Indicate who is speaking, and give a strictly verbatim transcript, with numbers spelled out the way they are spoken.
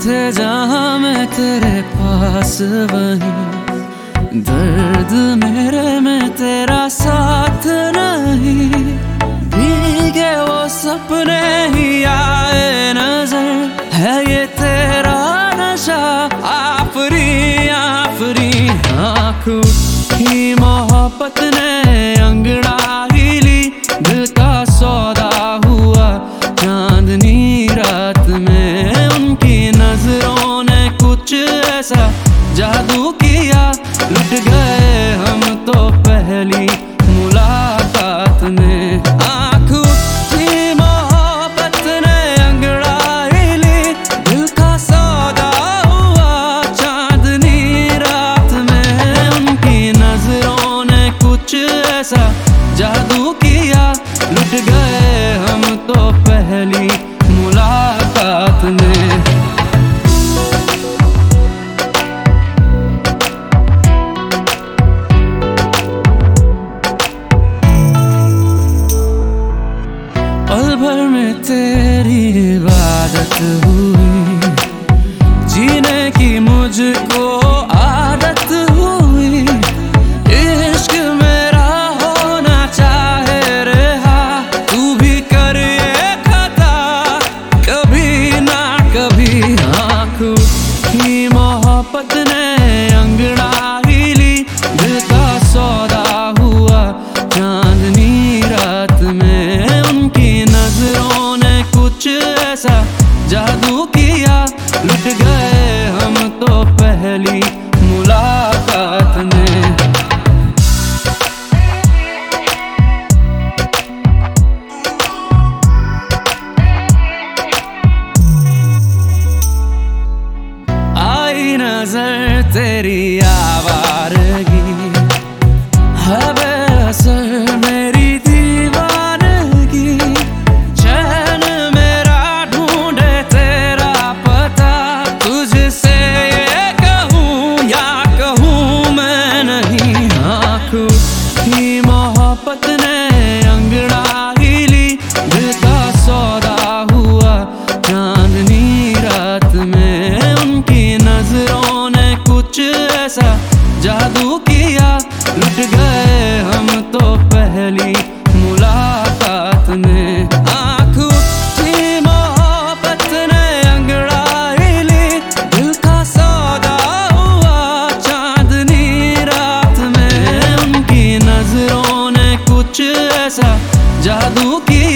Speaker 1: थे जहाँ मैं तेरे पास वहीं, दर्द मेरे में तेरा साथ नहीं। भीगे वो सपने ही आए नजर, है ये तेरा नशा आफरी आफरी। आँखों की मोहब्बत ने अंगड़ाई ली, दिल का सौदा हुआ चांदनी रात में। उनकी नजरों ने कुछ ऐसा जादू किया, लुट गए हम तो पहली मुलाकात में। आँखों की मोहब्बत ने अंगड़ाई ली, दिल का सौदा हुआ चांदनी रात में। उनकी नजरों ने कुछ ऐसा जादू किया, लुट गए हम तो पहली मुलाकात में। पल भर में तेरी इबादत हुई, जीने की मुझको आदत हुई। इश्क मेरा होना चाहे रहा, तू भी कर ये खता कभी ना कभी। आँखों की मोहब्बत ने अंगड़ाई ली, दिल का सौदा हुआ चांदनी रात में। उनकी नजरों ने कुछ ऐसा जादू किया, लुट गए हम तो पहली मुलाकात में। आई नजर तेरी आवारगी, है बेअसर मेरी दीवानगी। चैन मेरा ढूंढे तेरा पता, तुझसे ये कहूँ या कहूँ मैं नहीं। आँखों की मोहब्बत ने अंगड़ाई ली, दिल का सौदा हुआ चांदनी रात में। उनकी नजरों ने कुछ ऐसा जादू किया, लुट गए हम तो पहली मुलाकात में। आँखों की मोहब्बत ने अंगड़ाई ली, दिल का सौदा हुआ चांदनी रात में। उनकी नजरों ने कुछ ऐसा जादू किया,